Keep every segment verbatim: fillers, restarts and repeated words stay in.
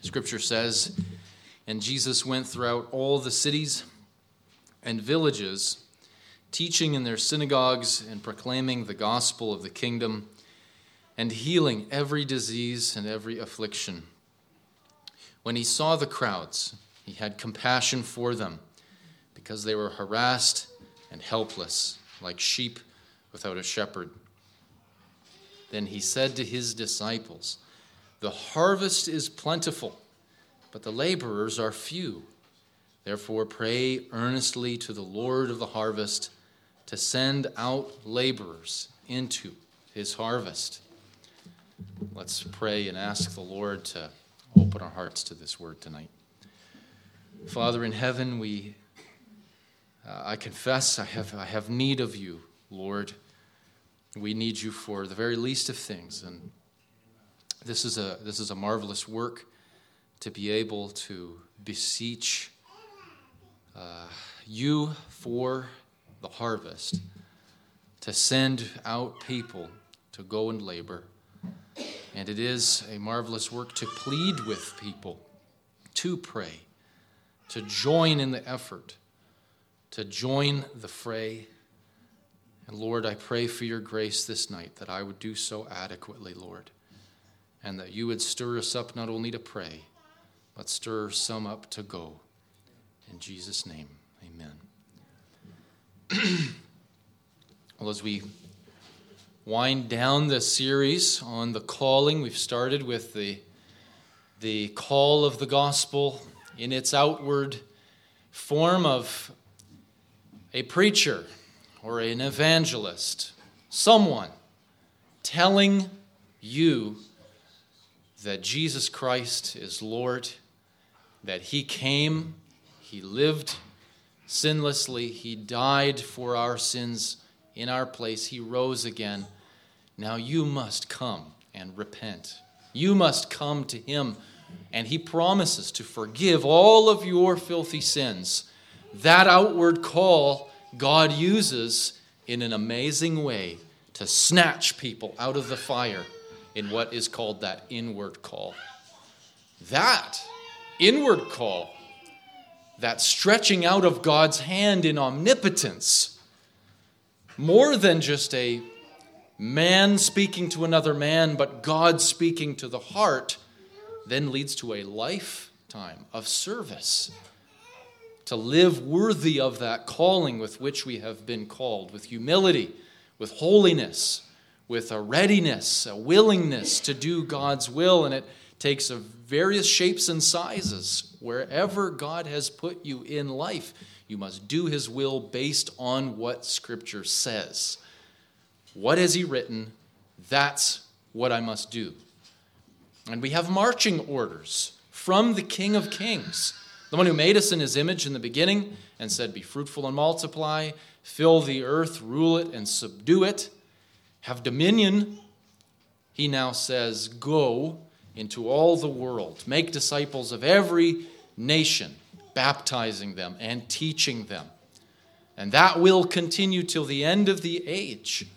Scripture says, "And Jesus went throughout all the cities and villages, teaching in their synagogues and proclaiming the gospel of the kingdom and healing every disease and every affliction. When he saw the crowds, he had compassion for them because they were harassed and helpless, like sheep without a shepherd. Then he said to his disciples, 'The harvest is plentiful, but the laborers are few. Therefore pray earnestly to the Lord of the harvest to send out laborers into his harvest.'" Let's pray and ask the Lord to open our hearts to this word tonight. Father in heaven, we uh, I confess I have I have need of you, Lord. We need you for the very least of things, and this is a this is a marvelous work to be able to beseech uh, you for the harvest, to send out people to go and labor. And it is a marvelous work to plead with people, to pray, to join in the effort, to join the fray. And Lord, I pray for your grace this night that I would do so adequately, Lord, and that you would stir us up not only to pray, but stir some up to go. In Jesus' name, amen. Well, as we wind down the series on the calling, we've started with the, the call of the gospel in its outward form of a preacher or an evangelist, someone telling you that Jesus Christ is Lord, that he came, he lived sinlessly, he died for our sins in our place, he rose again. Now you must come and repent. You must come to him, and he promises to forgive all of your filthy sins. That outward call God uses in an amazing way to snatch people out of the fire in what is called that inward call. That inward call, that stretching out of God's hand in omnipotence, more than just a man speaking to another man, but God speaking to the heart, then leads to a lifetime of service. To live worthy of that calling with which we have been called, with humility, with holiness, with a readiness, a willingness to do God's will. And it takes of various shapes and sizes. Wherever God has put you in life, you must do his will based on what Scripture says. What has he written? That's what I must do. And we have marching orders from the King of Kings, the one who made us in his image in the beginning and said, "Be fruitful and multiply, fill the earth, rule it and subdue it, have dominion." He now says, "Go into all the world, make disciples of every nation, baptizing them and teaching them." And that will continue till the end of the age.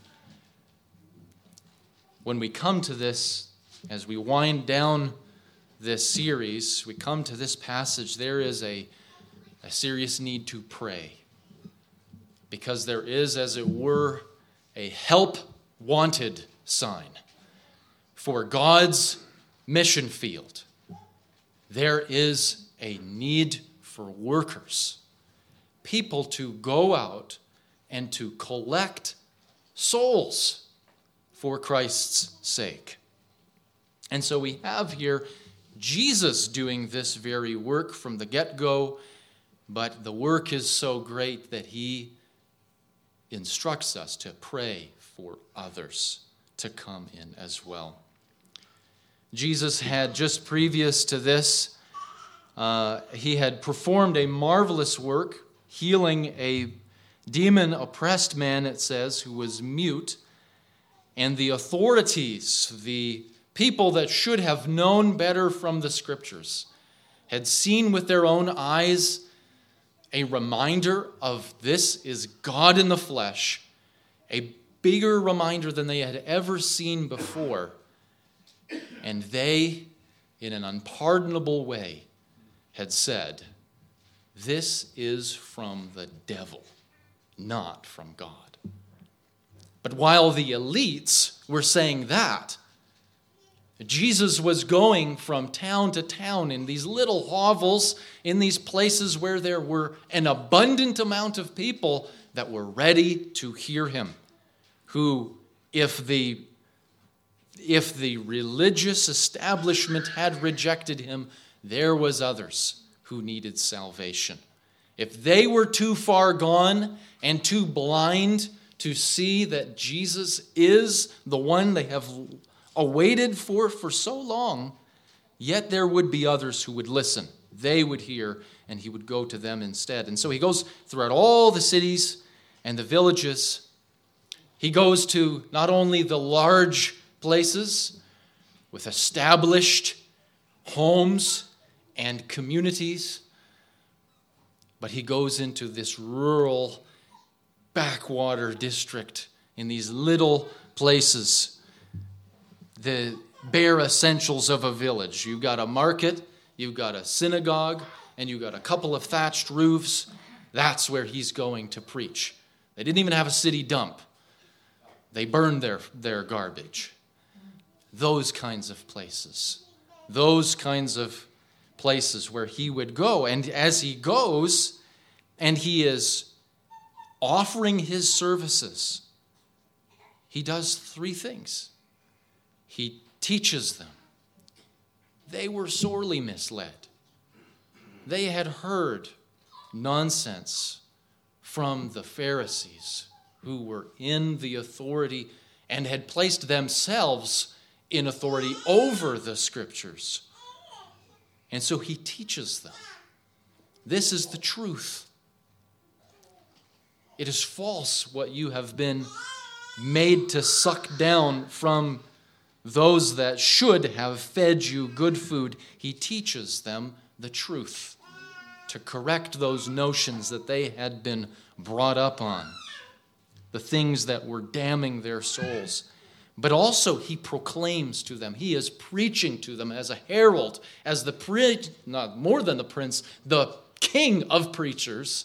When we come to this, as we wind down this series, we come to this passage, there is a, a serious need to pray. Because there is, as it were, a help wanted sign for God's mission field. There is a need for workers, people to go out and to collect souls for Christ's sake. And so we have here Jesus doing this very work from the get-go, but the work is so great that he instructs us to pray for others to come in as well. Jesus had, just previous to this, uh, he had performed a marvelous work, healing a demon-oppressed man, it says, who was mute. And the authorities, the people that should have known better from the Scriptures, had seen with their own eyes a reminder of this is God in the flesh, a bigger reminder than they had ever seen before. And they in an unpardonable way, had said, "This is from the devil, not from God." But while the elites were saying that, Jesus was going from town to town in these little hovels, in these places where there were an abundant amount of people that were ready to hear him, who, if the, if the religious establishment had rejected him, there was others who needed salvation. If they were too far gone and too blind to see that Jesus is the one they have awaited for for so long, yet there would be others who would listen. They would hear, and he would go to them instead. And so he goes throughout all the cities and the villages. He goes to not only the large places with established homes and communities, but he goes into this rural backwater district in these little places, the bare essentials of a village. You've got a market, you've got a synagogue, and you've got a couple of thatched roofs. That's where he's going to preach. They didn't even have a city dump. They burned their, their garbage. Those kinds of places. Those kinds of places where he would go. And as he goes, and he is offering his services, he does three things. He teaches them. They were sorely misled. They had heard nonsense from the Pharisees, who were in the authority and had placed themselves in authority over the Scriptures. And so he teaches them. This is the truth. It is false what you have been made to suck down from those that should have fed you good food. He teaches them the truth to correct those notions that they had been brought up on, the things that were damning their souls. But also he proclaims to them, he is preaching to them as a herald, as the, pre- not more than the prince, the king of preachers,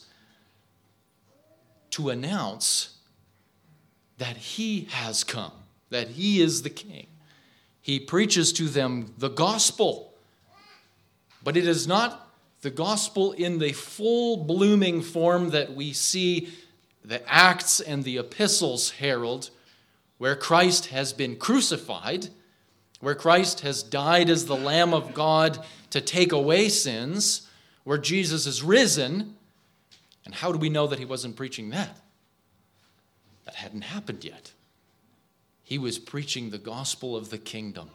to announce that he has come, that he is the king. He preaches to them the gospel, but it is not the gospel in the full blooming form that we see the Acts and the epistles herald, where Christ has been crucified, where Christ has died as the Lamb of God to take away sins, where Jesus is risen. And how do we know that he wasn't preaching that? That hadn't happened yet. He was preaching the gospel of the kingdom.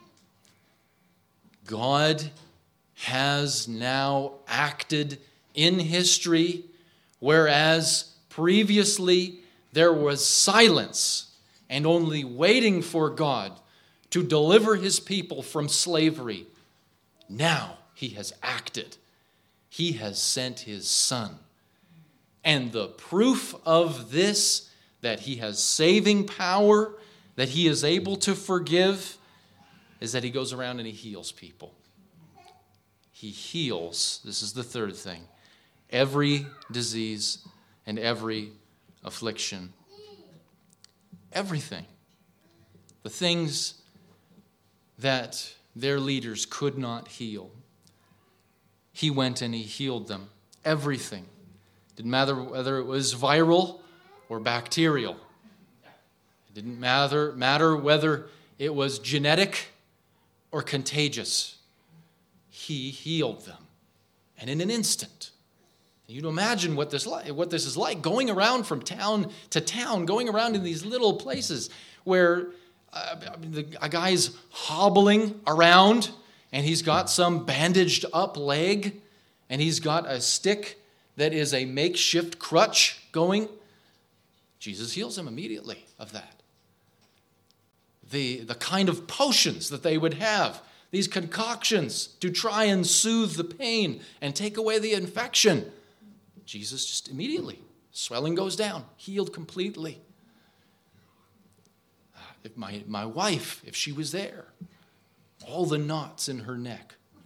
God has now acted in history, whereas previously there was silence and only waiting for God to deliver his people from slavery. Now he has acted. He has sent his Son. And the proof of this, that he has saving power, that he is able to forgive, is that he goes around and he heals people. He heals, this is the third thing, every disease and every affliction. Everything. The things that their leaders could not heal. He went and he healed them. Everything. Didn't matter whether it was viral or bacterial. It didn't matter, matter whether it was genetic or contagious. He healed them. And in an instant. You'd imagine what this, like, what this is like, going around from town to town, going around in these little places where uh, the, a guy's hobbling around and he's got some bandaged up leg and he's got a stick that is a makeshift crutch going. Jesus heals him immediately of that. The, the kind of potions that they would have, these concoctions to try and soothe the pain and take away the infection. Jesus just immediately, swelling goes down, healed completely. If my, my wife, if she was there, all the knots in her neck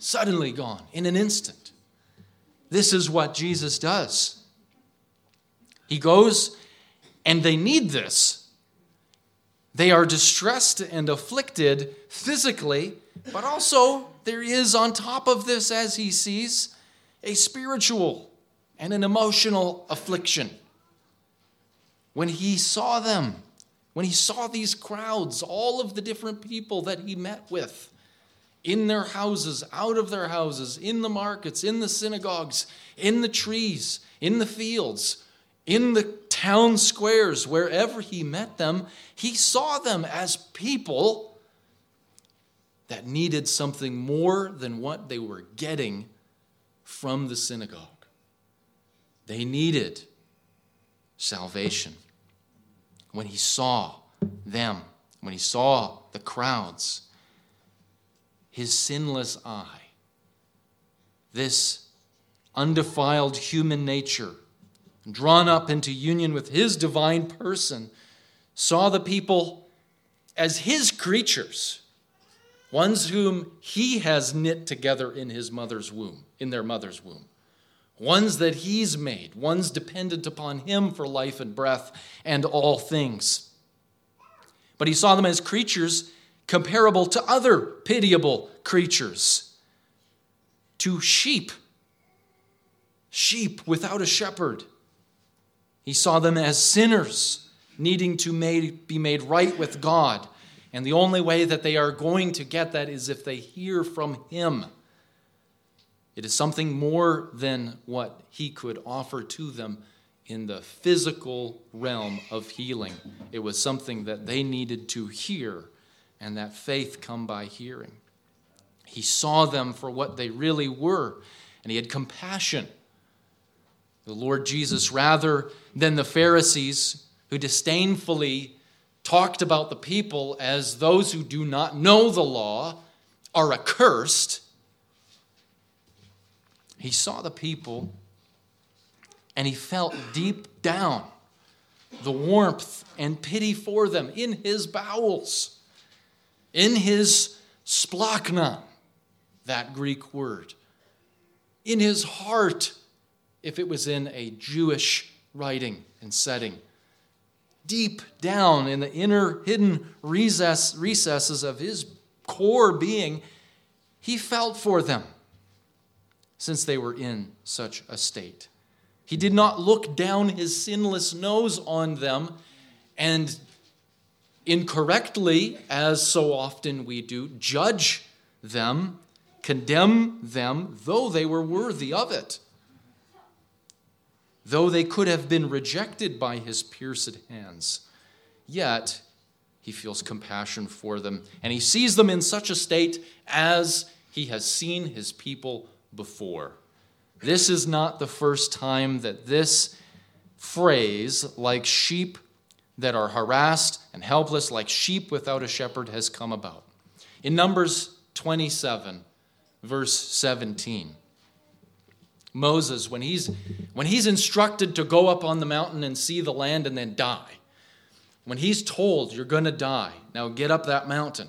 suddenly gone, in an instant. This is what Jesus does. He goes, and they need this. They are distressed and afflicted physically, but also there is on top of this, as he sees, a spiritual and an emotional affliction. When he saw them, when he saw these crowds, all of the different people that he met with, in their houses, out of their houses, in the markets, in the synagogues, in the trees, in the fields, in the town squares, wherever he met them, he saw them as people that needed something more than what they were getting from the synagogue. They needed salvation. When he saw them, when he saw the crowds, his sinless eye, this undefiled human nature, drawn up into union with his divine person, saw the people as his creatures, ones whom he has knit together in his mother's womb, in their mother's womb, ones that he's made, ones dependent upon him for life and breath and all things. But he saw them as creatures comparable to other pitiable creatures, to sheep, sheep without a shepherd. He saw them as sinners needing to made, be made right with God. And the only way that they are going to get that is if they hear from him. It is something more than what he could offer to them in the physical realm of healing. It was something that they needed to hear, and that faith come by hearing. He saw them for what they really were, and he had compassion. The Lord Jesus, rather than the Pharisees who disdainfully talked about the people as those who do not know the law are accursed, he saw the people and he felt deep down the warmth and pity for them in his bowels, in his splachna, that Greek word, in his heart, if it was in a Jewish writing and setting. Deep down in the inner hidden recess, recesses of his core being, he felt for them since they were in such a state. He did not look down his sinless nose on them and incorrectly, as so often we do, judge them, condemn them, though they were worthy of it. Though they could have been rejected by his pierced hands, yet he feels compassion for them, and he sees them in such a state as he has seen his people before. This is not the first time that this phrase, like sheep that are harassed and helpless, like sheep without a shepherd, has come about. In Numbers twenty-seven, verse seventeen, Moses, when he's, when he's instructed to go up on the mountain and see the land and then die, when he's told you're going to die, now get up that mountain,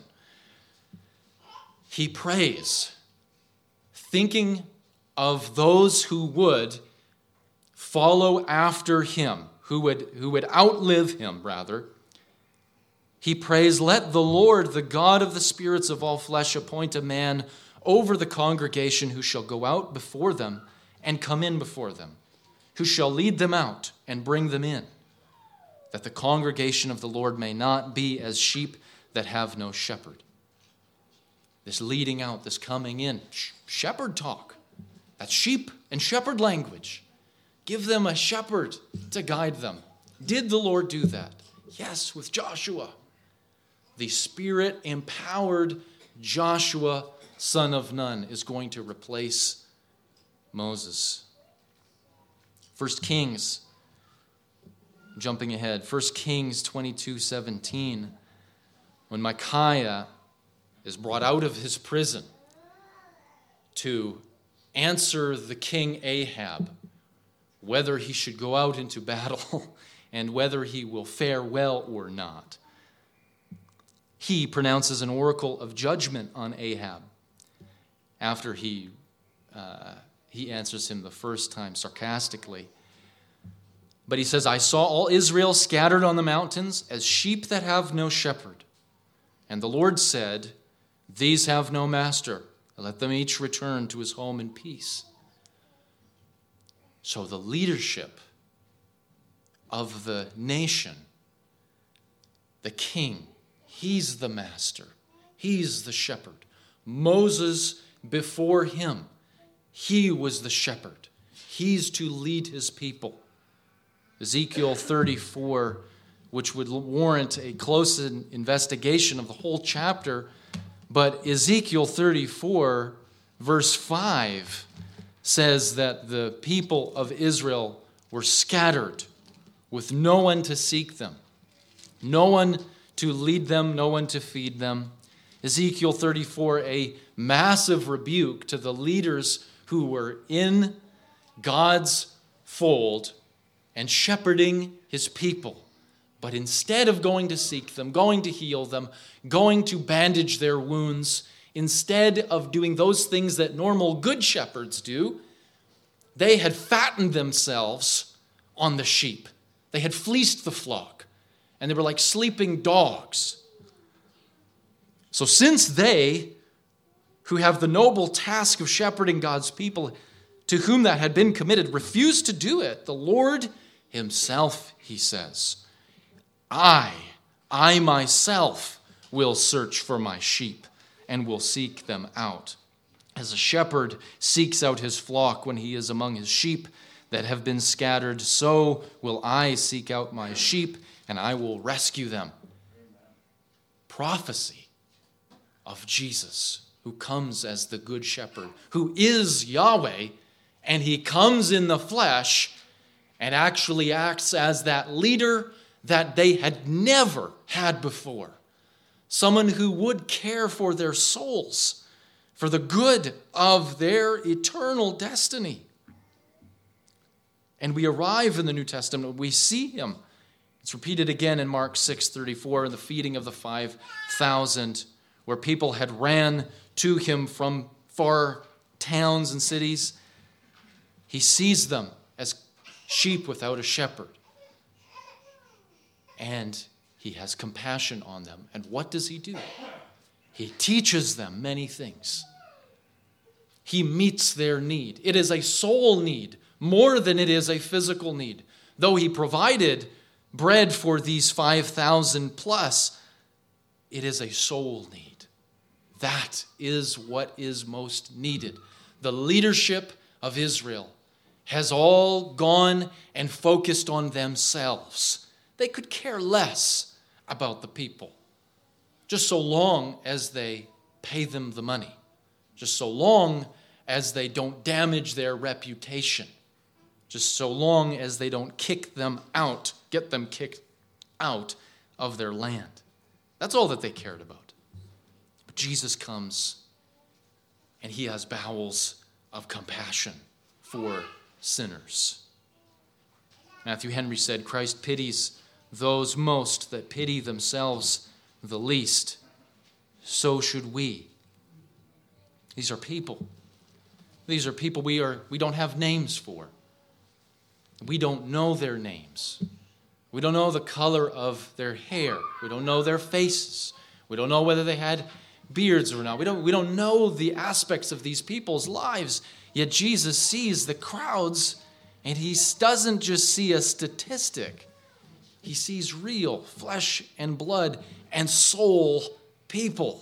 he prays, thinking of those who would follow after him, who would, who would outlive him, rather. He prays, "Let the Lord, the God of the spirits of all flesh, appoint a man over the congregation who shall go out before them and come in before them, who shall lead them out and bring them in, that the congregation of the Lord may not be as sheep that have no shepherd." This leading out, this coming in, shepherd talk. That's sheep and shepherd language. Give them a shepherd to guide them. Did the Lord do that? Yes, with Joshua. The Spirit-empowered Joshua, son of Nun, is going to replace Moses. First Kings, jumping ahead, First Kings twenty-two seventeen, when Micaiah is brought out of his prison to answer the king Ahab whether he should go out into battle and whether he will fare well or not. He pronounces an oracle of judgment on Ahab. after he uh, he answers him the first time sarcastically. But he says, I saw all Israel scattered on the mountains as sheep that have no shepherd. And the Lord said, these have no master. Let them each return to his home in peace. So the leadership of the nation, the king, he's the master. He's the shepherd. Moses before him, he was the shepherd. He's to lead his people. Ezekiel thirty-four, which would warrant a close investigation of the whole chapter, but Ezekiel thirty-four, verse five, says that the people of Israel were scattered with no one to seek them, no one to lead them, no one to feed them. Ezekiel thirty-four, a massive rebuke to the leaders who were in God's fold and shepherding his people. But instead of going to seek them, going to heal them, going to bandage their wounds, instead of doing those things that normal good shepherds do, they had fattened themselves on the sheep. They had fleeced the flock, and they were like sleeping dogs. So since they, who have the noble task of shepherding God's people, to whom that had been committed, refused to do it, the Lord himself, he says, I, I myself will search for my sheep and will seek them out. As a shepherd seeks out his flock when he is among his sheep that have been scattered, so will I seek out my sheep and I will rescue them. Prophecy of Jesus, who comes as the good shepherd, who is Yahweh, and he comes in the flesh and actually acts as that leader that they had never had before. Someone who would care for their souls, for the good of their eternal destiny. And we arrive in the New Testament, we see him. It's repeated again in Mark six thirty-four, in the feeding of the five thousand, where people had ran to him from far towns and cities. He sees them as sheep without a shepherd. And he has compassion on them. And what does he do? He teaches them many things. He meets their need. It is a soul need more than it is a physical need. Though he provided bread for these five thousand plus, it is a soul need. That is what is most needed. The leadership of Israel has all gone and focused on themselves. They could care less about the people, just so long as they pay them the money, just so long as they don't damage their reputation, just so long as they don't kick them out, get them kicked out of their land. That's all that they cared about. But Jesus comes, and he has bowels of compassion for sinners. Matthew Henry said, Christ pities those most that pity themselves the least. So should we. These are people. These are people we are we don't have names for. We don't know their names. We don't know the color of their hair. We don't know their faces. We don't know whether they had beards or not. We don't, we don't know the aspects of these people's lives. Yet Jesus sees the crowds, and he doesn't just see a statistic. He sees real flesh and blood and soul people.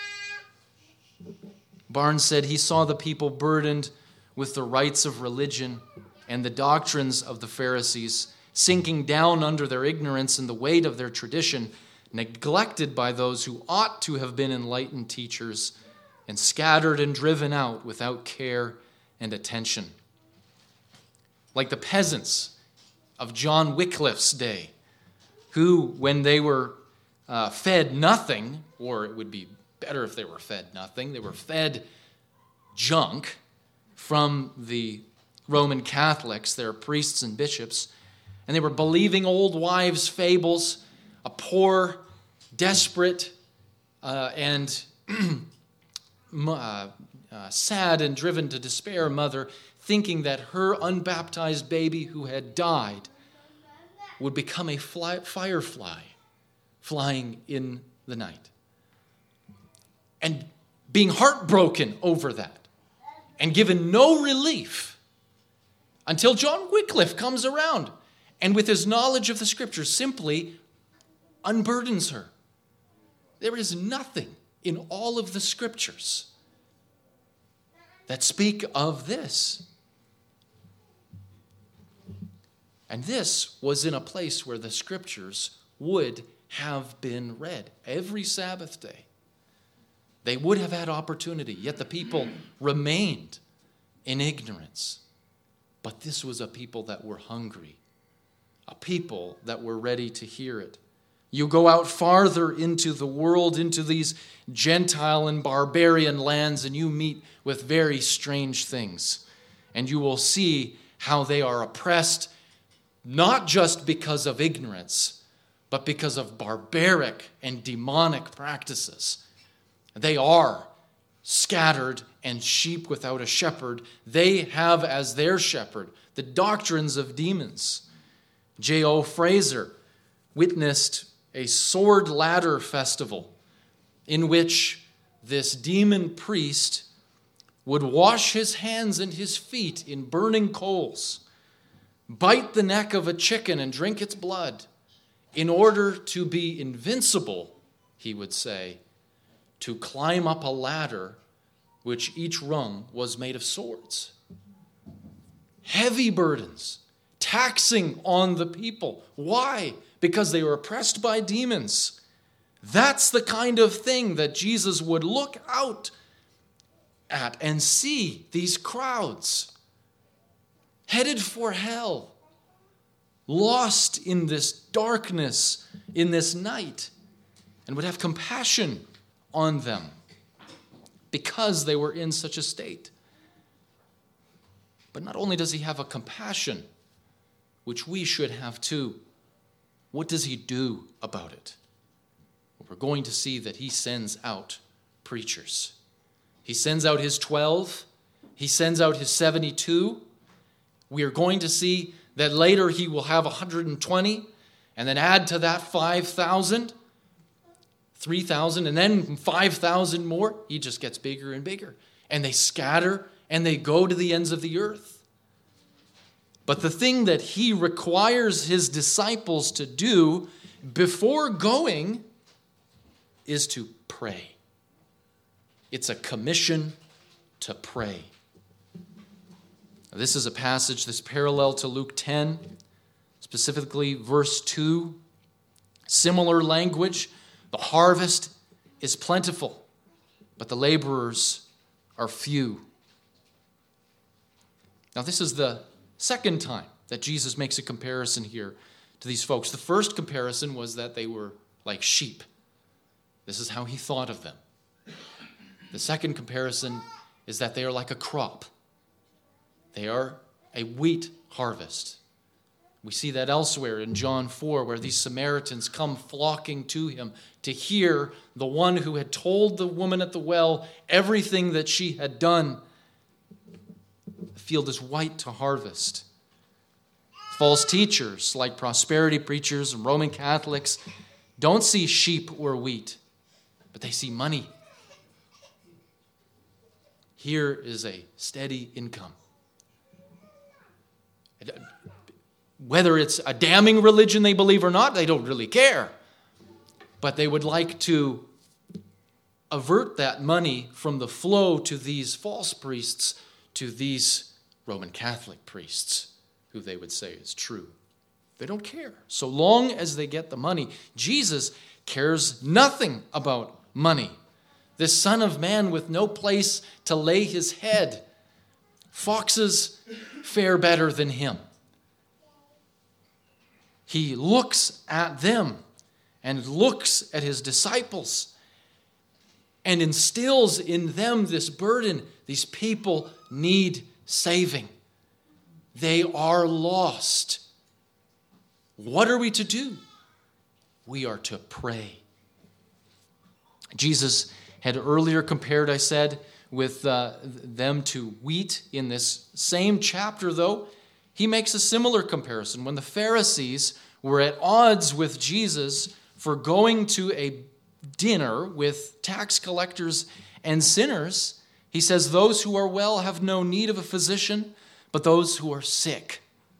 Barnes said he saw the people burdened with the rites of religion and the doctrines of the Pharisees, sinking down under their ignorance and the weight of their tradition, neglected by those who ought to have been enlightened teachers, and scattered and driven out without care and attention. Like the peasants of John Wycliffe's day, who, when they were uh, fed nothing, or it would be better if they were fed nothing, they were fed junk from the Roman Catholics, their priests and bishops, and they were believing old wives' fables, a poor, desperate, uh, and uh, uh, uh, sad and driven to despair mother, thinking that her unbaptized baby who had died would become a fly, firefly flying in the night. And being heartbroken over that and given no relief until John Wycliffe comes around and with his knowledge of the Scriptures simply unburdens her. There is nothing in all of the Scriptures that speak of this. And this was in a place where the Scriptures would have been read every Sabbath day. They would have had opportunity, yet the people remained in ignorance. But this was a people that were hungry, a people that were ready to hear it. You go out farther into the world, into these Gentile and barbarian lands, and you meet with very strange things. And you will see how they are oppressed, not just because of ignorance, but because of barbaric and demonic practices. They are scattered and sheep without a shepherd. They have as their shepherd the doctrines of demons. J O Fraser witnessed a sword ladder festival in which this demon priest would wash his hands and his feet in burning coals, bite the neck of a chicken and drink its blood in order to be invincible, he would say, to climb up a ladder which each rung was made of swords. Heavy burdens, taxing on the people. Why? Because they were oppressed by demons. That's the kind of thing that Jesus would look out at and see these crowds headed for hell, lost in this darkness, in this night, and would have compassion on them because they were in such a state. But not only does he have a compassion, which we should have too, what does he do about it? Well, we're going to see that he sends out preachers. He sends out his twelve. He sends out his seventy-two. We are going to see that later he will have one hundred twenty, and then add to that five thousand. three thousand, and then five thousand more. He just gets bigger and bigger. And they scatter, and they go to the ends of the earth. But the thing that he requires his disciples to do before going is to pray. It's a commission to pray. Now, this is a passage that's parallel to Luke ten, specifically verse two. Similar language. The harvest is plentiful, but the laborers are few. Now, this is the second time that Jesus makes a comparison here to these folks. The first comparison was that they were like sheep. This is how he thought of them. The second comparison is that they are like a crop. They are a wheat harvest. We see that elsewhere in John four, where these Samaritans come flocking to him to hear the one who had told the woman at the well everything that she had done. The field is white to harvest. False teachers like prosperity preachers and Roman Catholics don't see sheep or wheat, but they see money. Here is a steady income. Whether it's a damning religion they believe or not, they don't really care. But they would like to avert that money from the flow to these false priests, to these Roman Catholic priests, who they would say is true. They don't care. So long as they get the money, Jesus cares nothing about money. This Son of Man with no place to lay his head. Foxes fare better than him. He looks at them and looks at his disciples and instills in them this burden. These people need saving. They are lost. What are we to do? We are to pray. Jesus had earlier compared, I said, with uh, them to wheat. In this same chapter, though, he makes a similar comparison. When the Pharisees were at odds with Jesus for going to a dinner with tax collectors and sinners, he says, those who are well have no need of a physician, but those who are sick.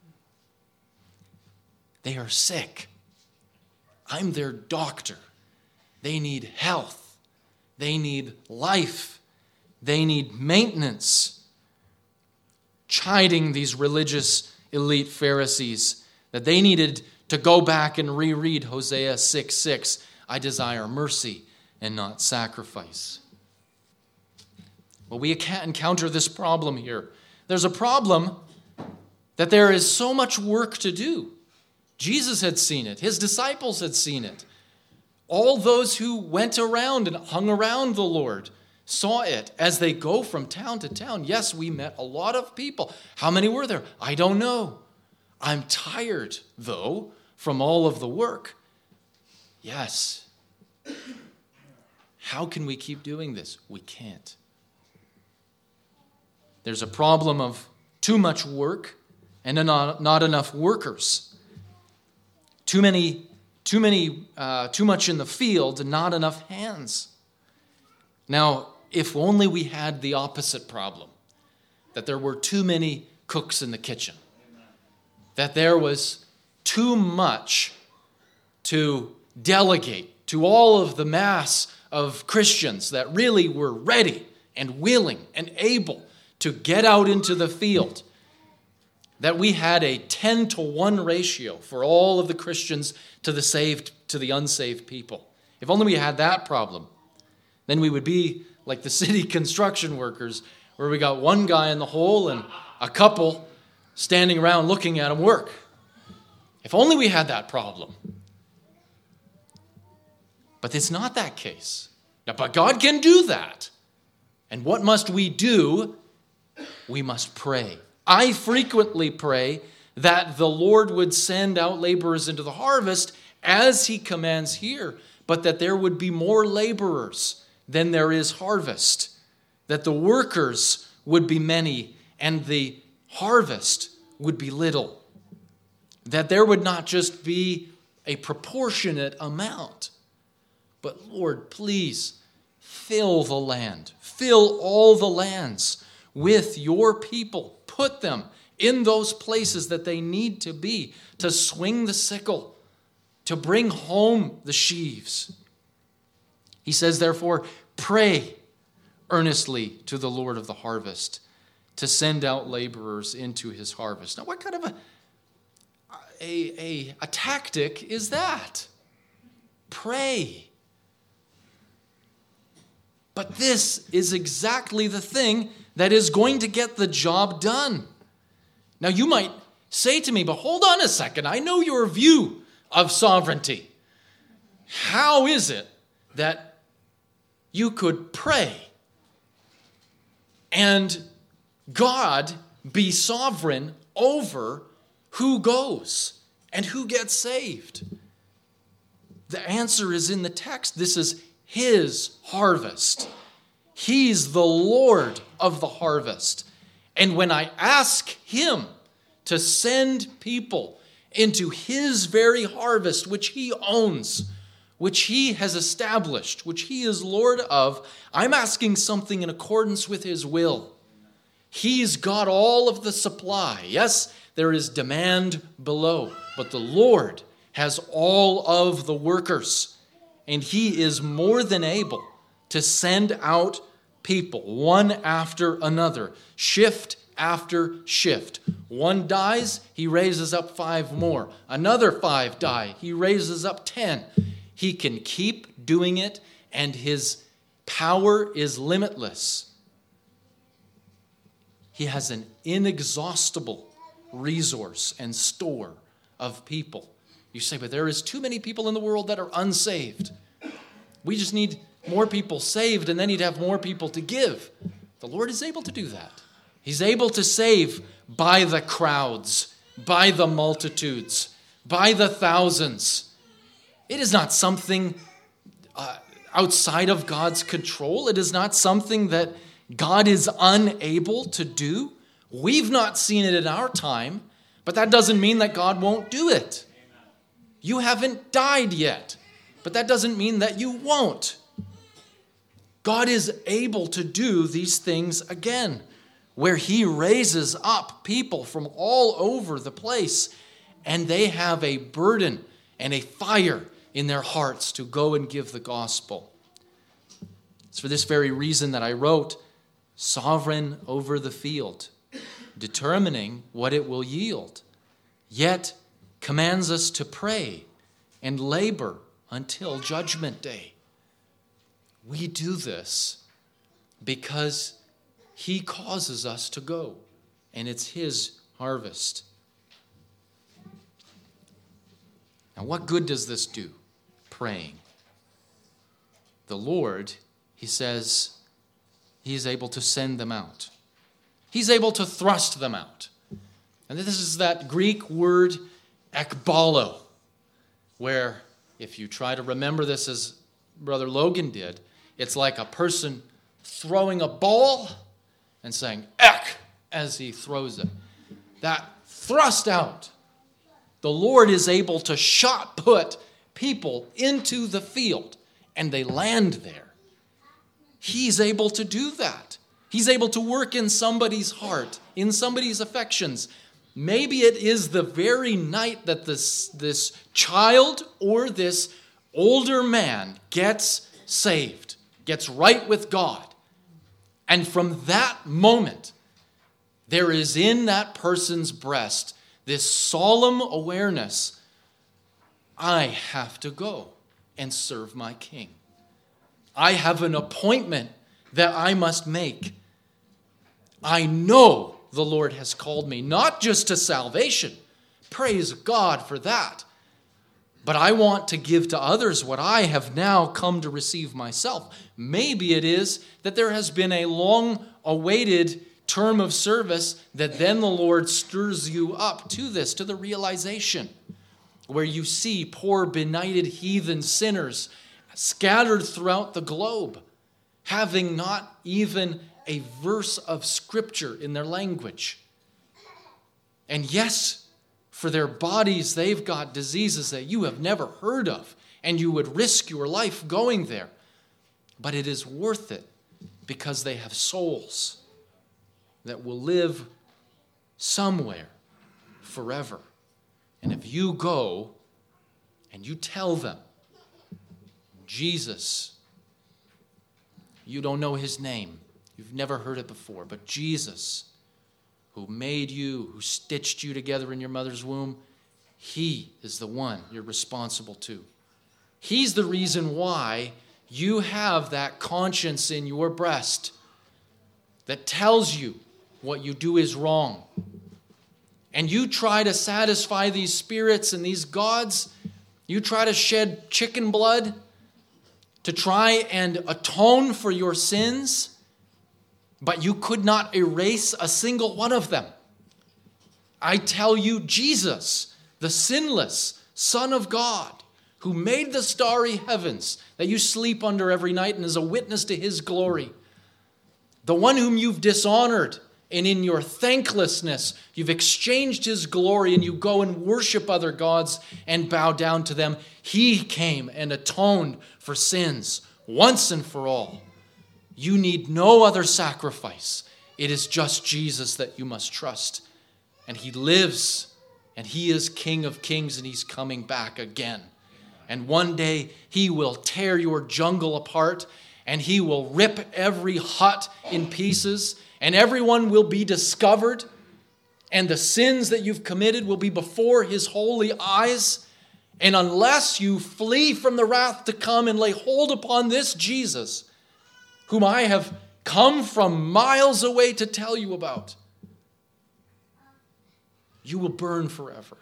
They are sick. I'm their doctor. They need health. They need life. They need maintenance. Chiding these religious elite Pharisees that they needed to go back and reread Hosea six six. I desire mercy and not sacrifice. Well, we encounter this problem here. There's a problem that there is so much work to do. Jesus had seen it. His disciples had seen it. All those who went around and hung around the Lord saw it as they go from town to town. Yes, we met a lot of people. How many were there? I don't know. I'm tired, though, from all of the work. Yes. How can we keep doing this? We can't. There's a problem of too much work and not, not enough workers. Too many, too many, uh, too much in the field and not enough hands. Now, if only we had the opposite problem, that there were too many cooks in the kitchen, that there was too much to delegate to all of the mass of Christians that really were ready and willing and able to get out into the field, that we had a ten to one ratio for all of the Christians to the saved, to the unsaved people. If only we had that problem, then we would be like the city construction workers, where we got one guy in the hole and a couple standing around looking at him work. If only we had that problem. But it's not that case. Now, but God can do that. And what must we do? We must pray. I frequently pray that the Lord would send out laborers into the harvest as he commands here, but that there would be more laborers than there is harvest, that the workers would be many and the harvest would be little, that there would not just be a proportionate amount, but Lord, please fill the land, fill all the lands with your people. Put them in those places that they need to be, to swing the sickle, to bring home the sheaves. He says, therefore, pray earnestly to the Lord of the harvest to send out laborers into his harvest. Now, what kind of a, a, a, a tactic is that? Pray. But this is exactly the thing that is going to get the job done. Now, you might say to me, but hold on a second. I know your view of sovereignty. How is it that you could pray and God be sovereign over who goes and who gets saved? The answer is in the text. This is his harvest. He's the Lord of the harvest. And when I ask him to send people into his very harvest, which he owns, which he has established, which he is Lord of, I'm asking something in accordance with his will. He's got all of the supply. Yes, there is demand below, but the Lord has all of the workers, and he is more than able to send out people one after another, shift after shift. One dies, he raises up five more. Another five die, he raises up ten. He can keep doing it, and his power is limitless. He has an inexhaustible resource and store of people. You say, but there is too many people in the world that are unsaved. We just need more people saved, and then he'd have more people to give. The Lord is able to do that. He's able to save by the crowds, by the multitudes, by the thousands. It is not something uh, outside of God's control. It is not something that God is unable to do? We've not seen it in our time, but that doesn't mean that God won't do it. You haven't died yet, but that doesn't mean that you won't. God is able to do these things again, where he raises up people from all over the place, and they have a burden and a fire in their hearts to go and give the gospel. It's for this very reason that I wrote, sovereign over the field, determining what it will yield, yet commands us to pray and labor until judgment day. We do this because he causes us to go, and it's his harvest. Now, what good does this do? Praying. The Lord, he says, he is able to send them out. He's able to thrust them out. And this is that Greek word ekbalo, where if you try to remember this as Brother Logan did, it's like a person throwing a ball and saying, ek, as he throws it. That thrust out. The Lord is able to shot put people into the field, and they land there. He's able to do that. He's able to work in somebody's heart, in somebody's affections. Maybe it is the very night that this, this child or this older man gets saved, gets right with God. And from that moment, there is in that person's breast this solemn awareness, I have to go and serve my King. I have an appointment that I must make. I know the Lord has called me, not just to salvation. Praise God for that. But I want to give to others what I have now come to receive myself. Maybe it is that there has been a long-awaited term of service that then the Lord stirs you up to this, to the realization where you see poor benighted heathen sinners scattered throughout the globe, having not even a verse of scripture in their language. And yes, for their bodies, they've got diseases that you have never heard of, and you would risk your life going there. But it is worth it because they have souls that will live somewhere forever. And if you go and you tell them, Jesus, you don't know his name, you've never heard it before, but Jesus, who made you, who stitched you together in your mother's womb, he is the one you're responsible to. He's the reason why you have that conscience in your breast that tells you what you do is wrong. And you try to satisfy these spirits and these gods. You try to shed chicken blood to try and atone for your sins, but you could not erase a single one of them. I tell you, Jesus, the sinless Son of God, who made the starry heavens that you sleep under every night and is a witness to his glory, the one whom you've dishonored, and in your thanklessness, you've exchanged his glory and you go and worship other gods and bow down to them. He came and atoned for sins once and for all. You need no other sacrifice. It is just Jesus that you must trust. And he lives, and he is King of kings, and he's coming back again. And one day he will tear your jungle apart, and he will rip every hut in pieces, and everyone will be discovered, and the sins that you've committed will be before his holy eyes. And unless you flee from the wrath to come and lay hold upon this Jesus, whom I have come from miles away to tell you about, you will burn forever.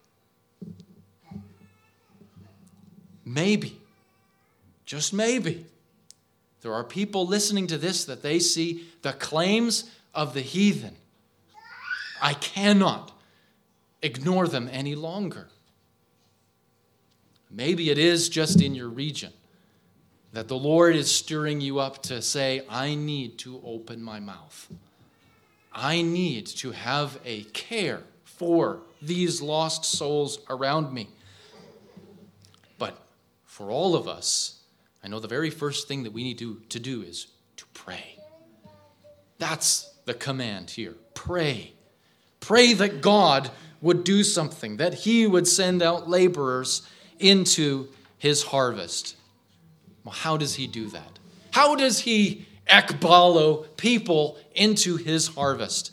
Maybe, just maybe, there are people listening to this that they see the claims of the heathen. I cannot ignore them any longer. Maybe it is just in your region. that the Lord is stirring you up to say, I need to open my mouth. I need to have a care for these lost souls around me. But for all of us, I know the very first thing that we need to, to do is to pray. That's the command here. Pray. Pray that God would do something, that he would send out laborers into his harvest. Well, how does he do that? How does he ekbalo people into his harvest?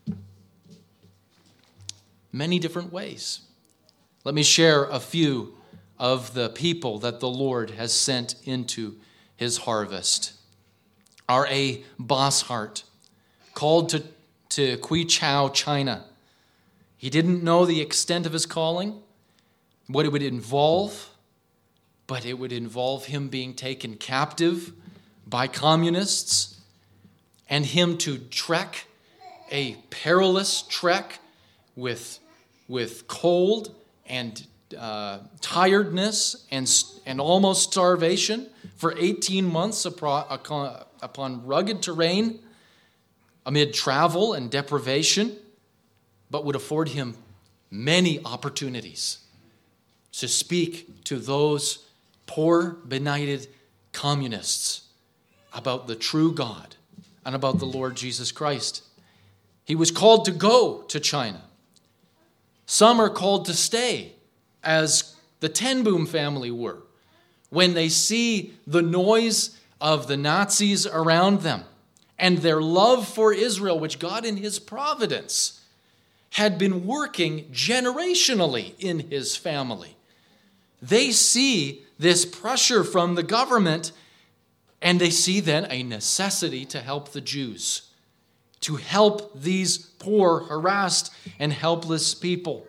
Many different ways. Let me share a few of the people that the Lord has sent into his harvest. R A Bosshart, called to, to Quichao, China. He didn't know the extent of his calling, what it would involve, but it would involve him being taken captive by communists and him to trek a perilous trek with, with cold and uh, tiredness and, and almost starvation for eighteen months upon, upon rugged terrain, amid travel and deprivation, but would afford him many opportunities to speak to those poor, benighted communists about the true God and about the Lord Jesus Christ. He was called to go to China. Some are called to stay, as the Ten Boom family were, when they see the noise of the Nazis around them and their love for Israel, which God in his providence had been working generationally in his family. They see this pressure from the government, and they see then a necessity to help the Jews, to help these poor, harassed, and helpless people.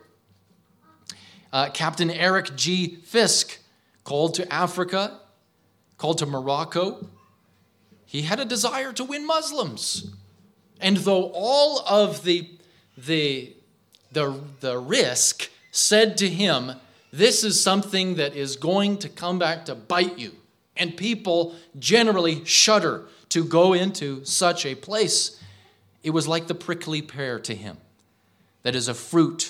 Uh, Captain Eric G. Fisk, called to Africa, called to Morocco, he had a desire to win Muslims. And though all of the, the, the, the risk said to him, this is something that is going to come back to bite you, and people generally shudder to go into such a place, it was like the prickly pear to him, that is a fruit.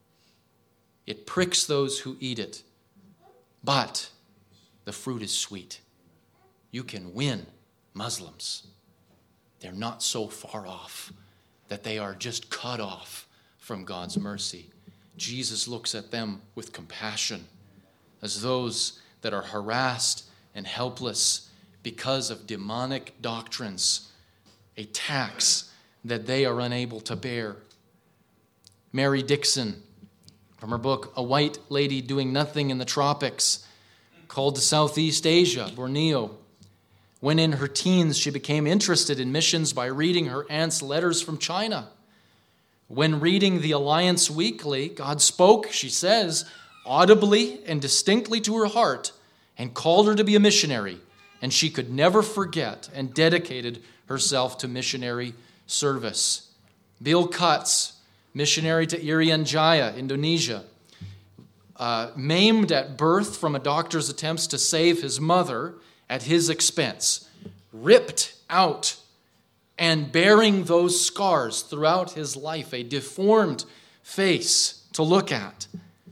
It pricks those who eat it, but the fruit is sweet. You can win Muslims. They're not so far off that they are just cut off from God's mercy. Jesus looks at them with compassion as those that are harassed and helpless because of demonic doctrines, a tax that they are unable to bear. Mary Dixon, from her book, A White Lady Doing Nothing in the Tropics, called to Southeast Asia, Borneo. When in her teens, she became interested in missions by reading her aunt's letters from China. When reading the Alliance Weekly, God spoke, she says, audibly and distinctly to her heart and called her to be a missionary, and she could never forget and dedicated herself to missionary service. Bill Cutts, missionary to Irian Jaya, Indonesia, uh, maimed at birth from a doctor's attempts to save his mother at his expense, ripped out and bearing those scars throughout his life, a deformed face to look at.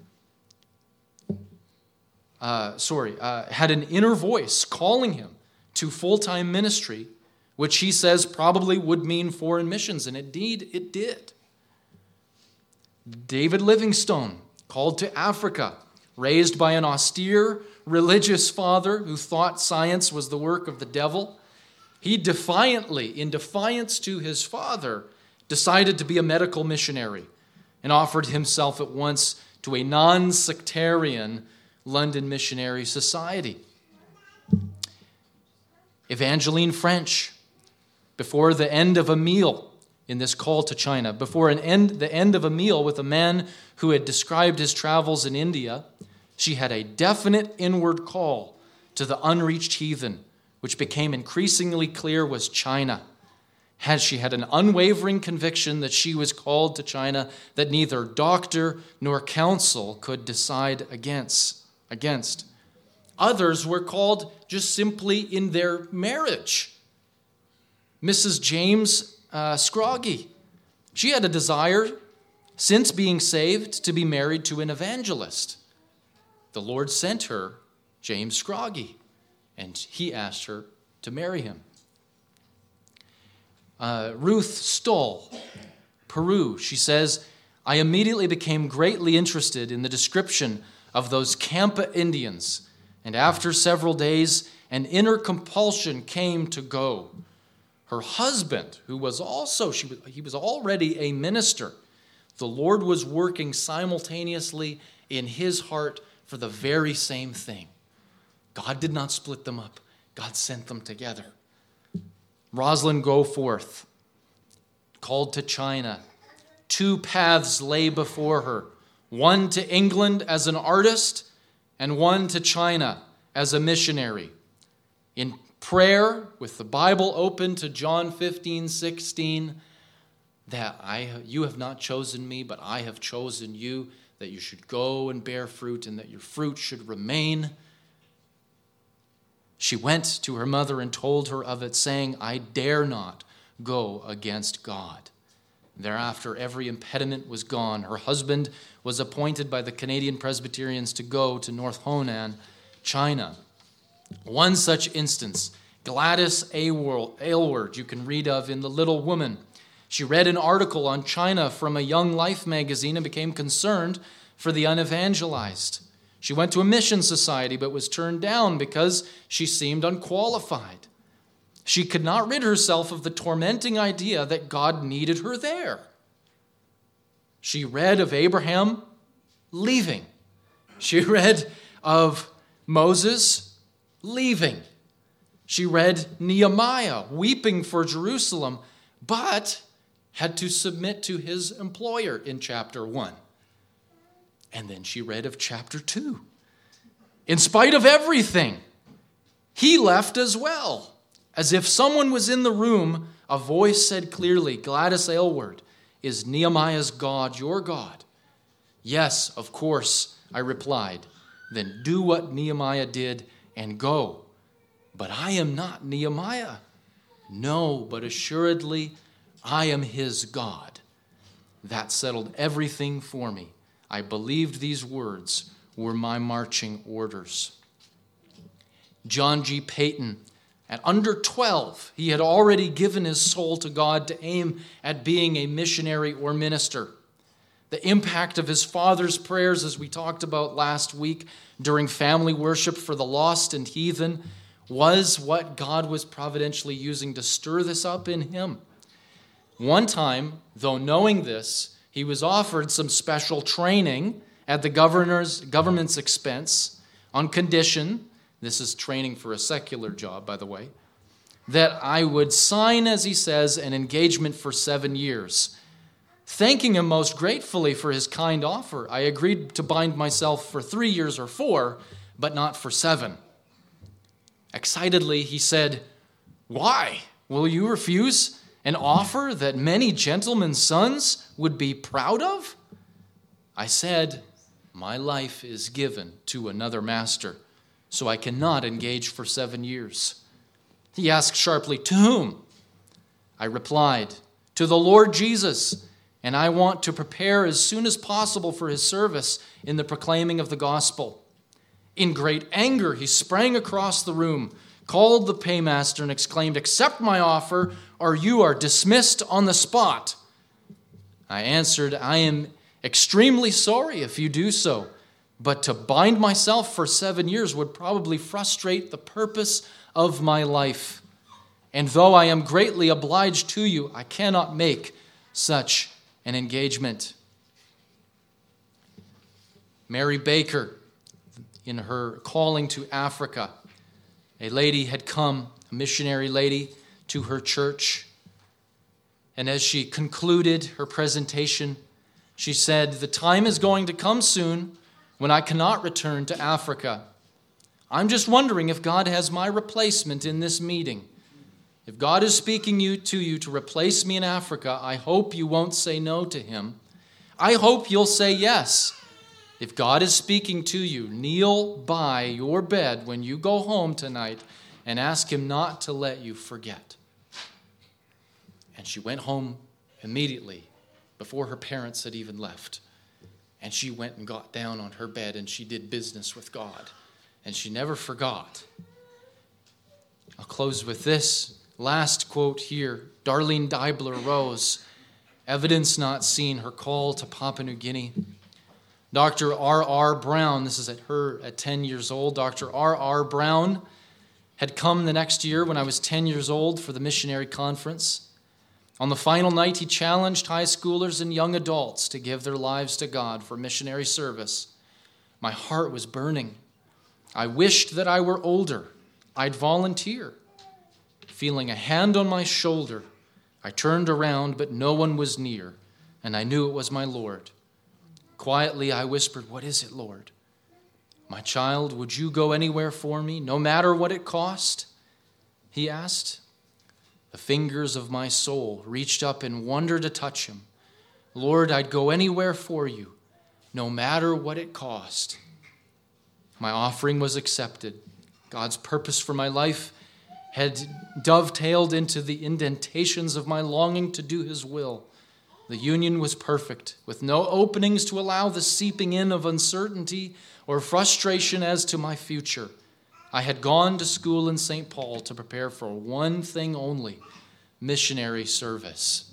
Uh, sorry, uh, had an inner voice calling him to full-time ministry, which he says probably would mean foreign missions, and indeed it did. David Livingstone, called to Africa, raised by an austere religious father who thought science was the work of the devil, he defiantly, in defiance to his father, decided to be a medical missionary and offered himself at once to a non-sectarian London Missionary Society. Evangeline French, before the end of a meal in this call to China, before an end, the end of a meal with a man who had described his travels in India, she had a definite inward call to the unreached heathen, which became increasingly clear was China. Had she had an unwavering conviction that she was called to China that neither doctor nor counsel could decide against. against. Others were called just simply in their marriage. Missus James uh, Scroggie, she had a desire, since being saved, to be married to an evangelist. The Lord sent her James Scroggie, and he asked her to marry him. Uh, Ruth Stoll, Peru, she says, I immediately became greatly interested in the description of those Campa Indians, and after several days, an inner compulsion came to go. Her husband, who was also, she was, he was already a minister, the Lord was working simultaneously in his heart for the very same thing. God did not split them up. God sent them together. Rosalind Goforth, called to China. Two paths lay before her, one to England as an artist and one to China as a missionary. In prayer, with the Bible open to John fifteen sixteen, that I, you have not chosen me, but I have chosen you, that you should go and bear fruit and that your fruit should remain. She went to her mother and told her of it, saying, I dare not go against God. Thereafter, every impediment was gone. Her husband was appointed by the Canadian Presbyterians to go to North Honan, China. One such instance, Gladys Aylward, you can read of in The Little Woman. She read an article on China from a Young Life magazine and became concerned for the unevangelized. She went to a mission society but was turned down because she seemed unqualified. She could not rid herself of the tormenting idea that God needed her there. She read of Abraham leaving. She read of Moses leaving. She read Nehemiah weeping for Jerusalem, but had to submit to his employer in chapter one. And then she read of chapter two. In spite of everything, he left as well. As if someone was in the room, a voice said clearly, Gladys Aylward, is Nehemiah's God your God? Yes, of course, I replied. Then do what Nehemiah did and go. But I am not Nehemiah. No, but assuredly I am his God. That settled everything for me. I believed these words were my marching orders. John G. Payton, at under twelve, he had already given his soul to God to aim at being a missionary or minister. The impact of his father's prayers, as we talked about last week during family worship for the lost and heathen, was what God was providentially using to stir this up in him. One time, though knowing this, he was offered some special training at the governor's government's expense on condition, this is training for a secular job, by the way, that I would sign, as he says, an engagement for seven years. Thanking him most gratefully for his kind offer, I agreed to bind myself for three years or four, but not for seven. Excitedly, he said, Why? Will you refuse an offer that many gentlemen's sons would be proud of? I said, My life is given to another master, so I cannot engage for seven years. He asked sharply, To whom? I replied, To the Lord Jesus, and I want to prepare as soon as possible for his service in the proclaiming of the gospel. In great anger, he sprang across the room, called the paymaster, and exclaimed, Accept my offer, or you are dismissed on the spot. I answered, I am extremely sorry if you do so, but to bind myself for seven years would probably frustrate the purpose of my life. And though I am greatly obliged to you, I cannot make such an engagement. Mary Baker, in her calling to Africa, a lady had come, a missionary lady, to her church. And as she concluded her presentation, she said, The time is going to come soon when I cannot return to Africa. I'm just wondering if God has my replacement in this meeting. If God is speaking you to you to replace me in Africa, I hope you won't say no to him. I hope you'll say yes. If God is speaking to you, kneel by your bed when you go home tonight and ask him not to let you forget. And she went home immediately before her parents had even left. And she went and got down on her bed and she did business with God. And she never forgot. I'll close with this last quote here. Darlene Deibler Rose, evidence not seen, her call to Papua New Guinea. Doctor R R. Brown, this is at her at ten years old. Doctor R R. Brown had come the next year when I was ten years old for the missionary conference. On the final night, he challenged high schoolers and young adults to give their lives to God for missionary service. My heart was burning. I wished that I were older. I'd volunteer. Feeling a hand on my shoulder, I turned around, but no one was near, and I knew it was my Lord. Quietly, I whispered, "What is it, Lord?" "My child, would you go anywhere for me, no matter what it cost?" he asked. The fingers of my soul reached up in wonder to touch him. "Lord, I'd go anywhere for you, no matter what it cost." My offering was accepted. God's purpose for my life had dovetailed into the indentations of my longing to do his will. The union was perfect, with no openings to allow the seeping in of uncertainty or frustration as to my future. I had gone to school in Saint Paul to prepare for one thing only, missionary service.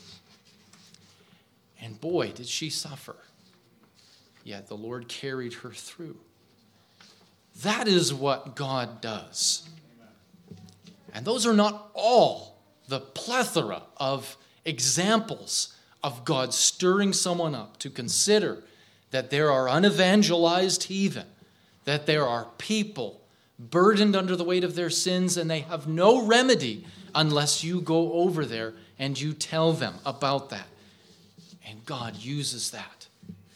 And boy, did she suffer. Yet the Lord carried her through. That is what God does. And those are not all the plethora of examples of God stirring someone up to consider that there are unevangelized heathen, that there are people burdened under the weight of their sins, and they have no remedy unless you go over there and you tell them about that. And God uses that.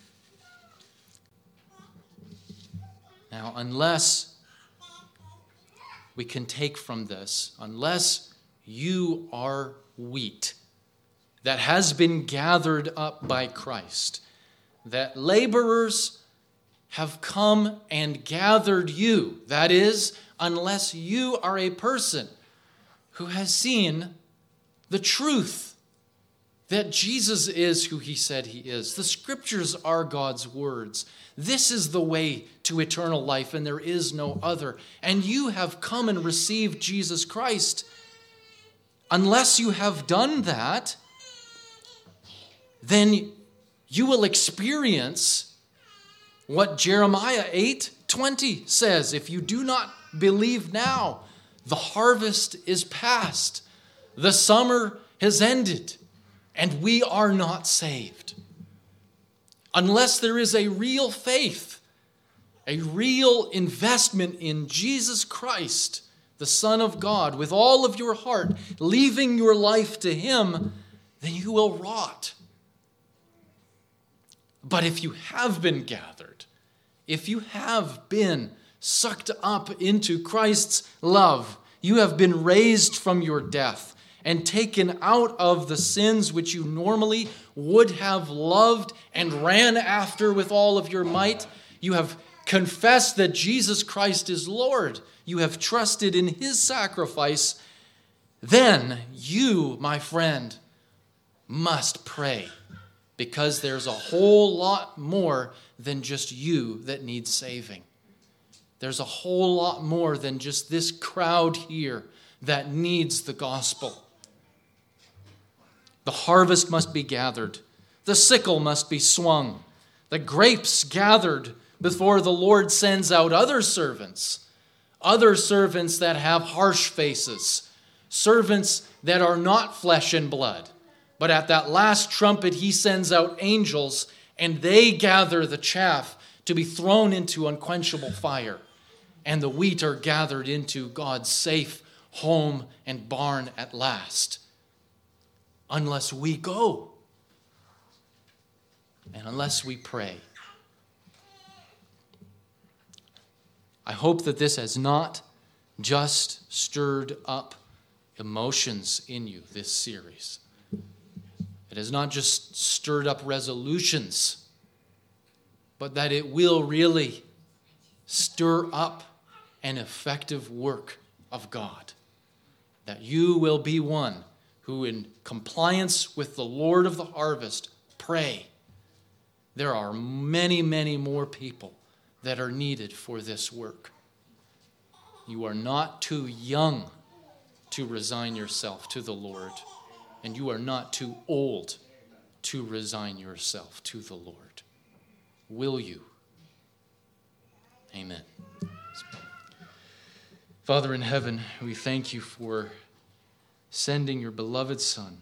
Now, unless we can take from this, unless you are wheat that has been gathered up by Christ, that laborers have come and gathered you. That is, unless you are a person who has seen the truth that Jesus is who he said he is. The scriptures are God's words. This is the way to eternal life, and there is no other. And you have come and received Jesus Christ. Unless you have done that, then you will experience what Jeremiah eight twenty says. If you do not believe now, the harvest is past. The summer has ended, and we are not saved. Unless there is a real faith, a real investment in Jesus Christ, the Son of God, with all of your heart, leaving your life to him, then you will rot. But if you have been gathered, if you have been sucked up into Christ's love, you have been raised from your death and taken out of the sins which you normally would have loved and ran after with all of your might. You have confessed that Jesus Christ is Lord. You have trusted in his sacrifice. Then you, my friend, must pray, because there's a whole lot more than just you that needs saving. There's a whole lot more than just this crowd here that needs the gospel. The harvest must be gathered. The sickle must be swung. The grapes gathered before the Lord sends out other servants. Other servants that have harsh faces. Servants that are not flesh and blood. But at that last trumpet, he sends out angels, and they gather the chaff to be thrown into unquenchable fire. And the wheat are gathered into God's safe home and barn at last. Unless we go. And unless we pray. I hope that this has not just stirred up emotions in you, this series. It has not just stirred up resolutions, but that it will really stir up an effective work of God. That you will be one who, in compliance with the Lord of the harvest, pray. There are many, many more people that are needed for this work. You are not too young to resign yourself to the Lord, and you are not too old to resign yourself to the Lord. Will you? Amen. Father in heaven, we thank you for sending your beloved Son,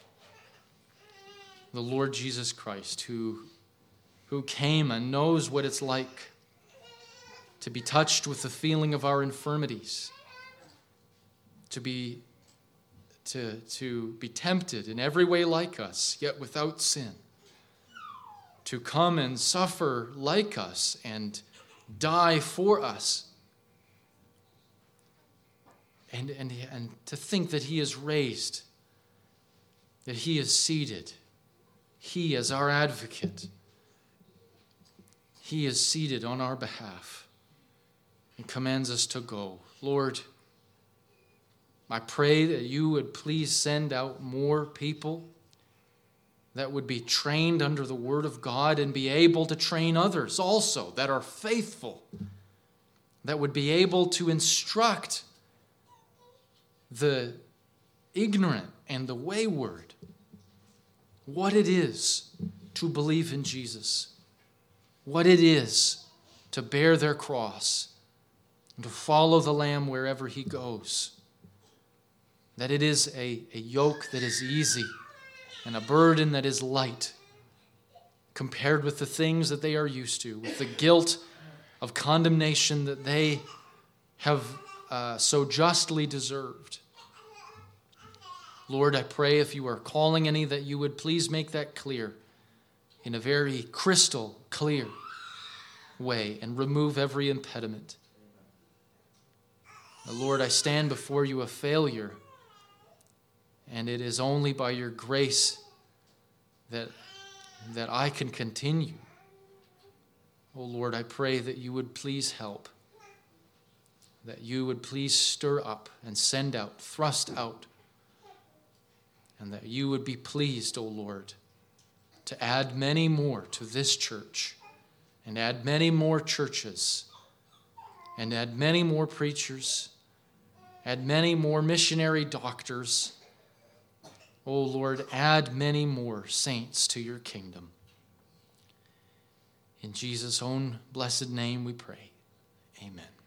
the Lord Jesus Christ, who, who came and knows what it's like to be touched with the feeling of our infirmities, to be, to, to be tempted in every way like us, yet without sin, to come and suffer like us and die for us, and, and, and to think that he is raised, that he is seated, he as our advocate, he is seated on our behalf and commands us to go. Lord, I pray that you would please send out more people that would be trained under the word of God and be able to train others also that are faithful, that would be able to instruct the ignorant and the wayward what it is to believe in Jesus, what it is to bear their cross and to follow the Lamb wherever he goes. That it is a, a yoke that is easy and a burden that is light compared with the things that they are used to, with the guilt of condemnation that they have uh, so justly deserved. Lord, I pray if you are calling any, that you would please make that clear in a very crystal clear way and remove every impediment. Lord, I stand before you a failure, and it is only by your grace that, that I can continue. Oh Lord, I pray that you would please help, that you would please stir up and send out, thrust out, and that you would be pleased, O Lord, to add many more to this church, and add many more churches, and add many more preachers, add many more missionary doctors. O Lord, add many more saints to your kingdom. In Jesus' own blessed name we pray. Amen.